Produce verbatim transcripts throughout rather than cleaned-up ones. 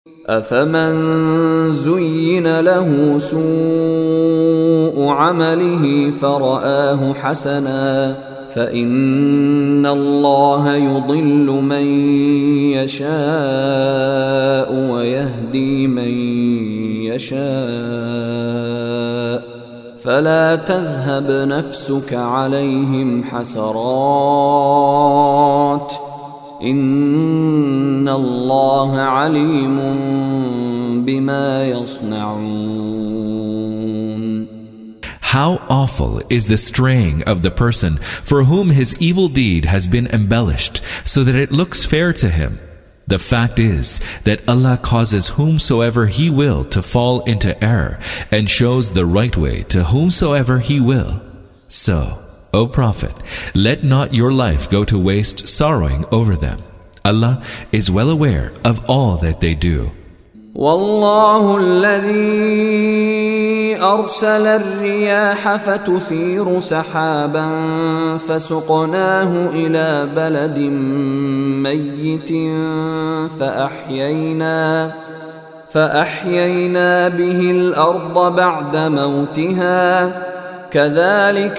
أفمن زين له سوء عمله فرآه حسنا فإن الله يضل من يشاء ويهدي من يشاء فلا تذهب نفسك عليهم حسرات إن الله عليم بما يصنعون. How awful is the straying of the person for whom his evil deed has been embellished so that it looks fair to him. The fact is that Allah causes whomsoever He will to fall into error and shows the right way to whomsoever He will. So, O Prophet, let not your life go to waste sorrowing over them. Allah is well aware of all that they do. والله الذي أرسل الرياح فتثير سحابا فسقناه إلى بلد ميت فأحيينا فأحيينا به الأرض بعد موتها كذلك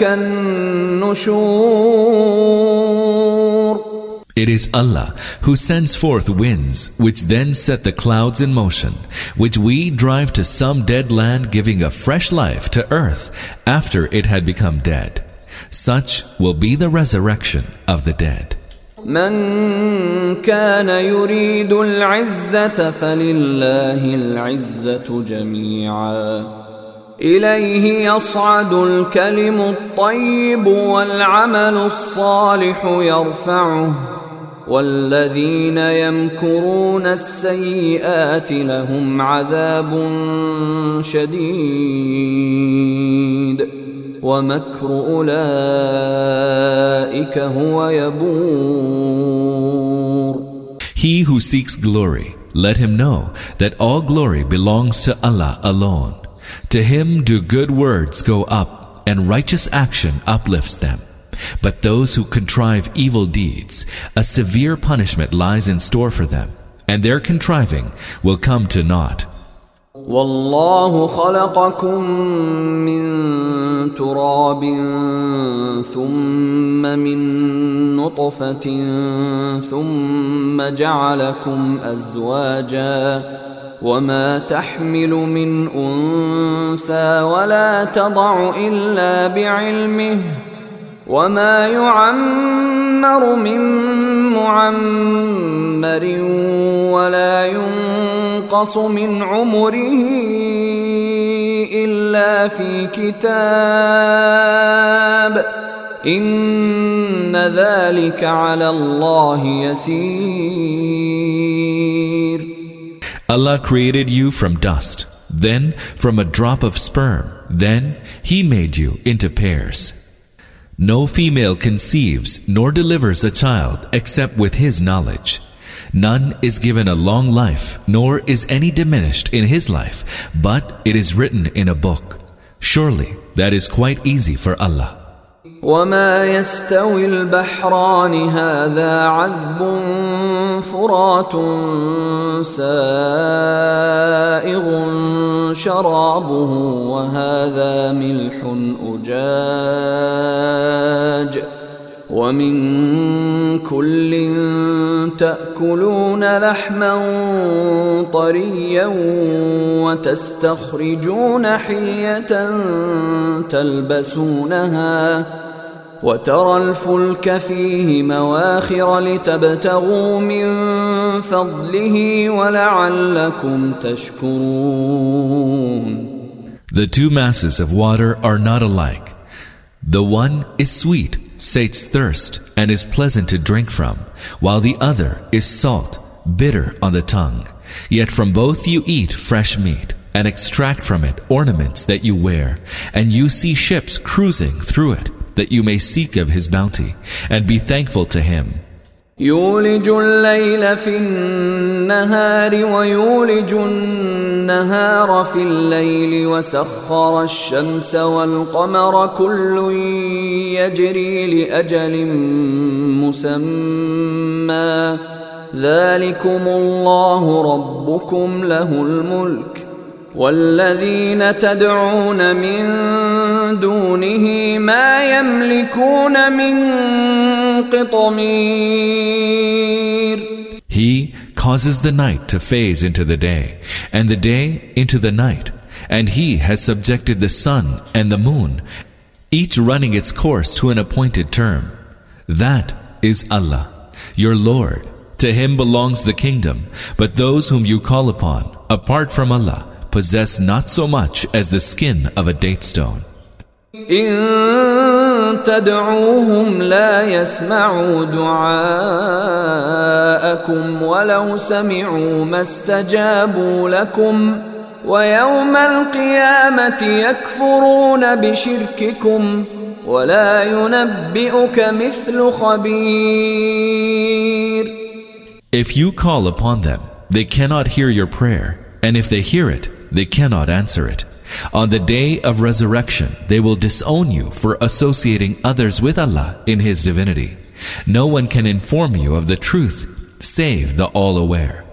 النشور. It is Allah who sends forth winds, which then set the clouds in motion, which we drive to some dead land, giving a fresh life to earth after it had become dead. Such will be the resurrection of the dead. من كان يريد العزة فلله العزة جميعا إليه يصعد الكلم الطيب والعمل الصالح يرفعه والذين يمكرون السيئات لهم عذاب شديد ومكر أولئك هو يبور. He who seeks glory, let him know that all glory belongs to Allah alone. To Him do good words go up, and righteous action uplifts them. But those who contrive evil deeds, a severe punishment lies in store for them, and their contriving will come to naught. والله خلقكم من تراب ثم من نطفة ثم جعلكم أزواجا وما تحمل من أنثى ولا تضع إلا بعلمه وما يعمر من معمر ولا ينقص من عمره إلا في كتاب إن ذلك على الله يسير. Allah created you from dust, then from a drop of sperm, then He made you into pairs. No female conceives nor delivers a child except with His knowledge. None is given a long life, nor is any diminished in his life, but it is written in a book. Surely that is quite easy for Allah. وما يستوي البحران هذا عذب فرات سائغ شرابه وهذا ملح أجاج ومن كل تأكلون لحما طريا وتستخرجون حلية تلبسونها وترى الفلك فيه مواخر لتبتغوا من فضله ولعلكم تشكرون. The two masses of water are not alike. The one is sweet, sates thirst, and is pleasant to drink from, while the other is salt, bitter on the tongue. Yet from both you eat fresh meat, and extract from it ornaments that you wear, and you see ships cruising through it, that you may seek of His bounty, and be thankful to Him. يولج الليل في النهار ويولج النهار في الليل وسخر الشمس والقمر كل يجري لأجل مسمى ذلكم الله ربكم له الملك والذين تدعون من دونه ما يملكون من قطمير. He causes the night to phase into the day, and the day into the night, and He has subjected the sun and the moon, each running its course to an appointed term. That is Allah, your Lord. To Him belongs the kingdom, but those whom you call upon, apart from Allah, possess not so much as the skin of a date stone. إن تدعوهم لا يسمعوا دعاءكم ولو سمعوا ما استجابوا لكم ويوم القيامة يكفرون بشرككم ولا ينبئك مثل خبير. If you call upon them, they cannot hear your prayer, and if they hear it, they cannot answer it. On the day of resurrection, they will disown you for associating others with Allah in His divinity. No one can inform you of the truth save the All-Aware.